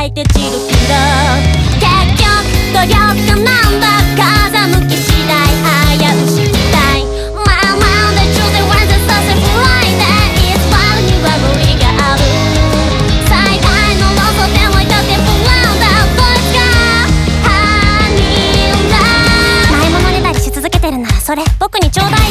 いて散るけど、結局努力なんだ。風向き次第危うし時代。まあまあで Tuesday Wednesday Thursday Friday いつまでには無理がある。最大の論争でもいたって不安だ。どいつが犯人だ。ないものねだりし続けてるならそれ僕にちょうだい。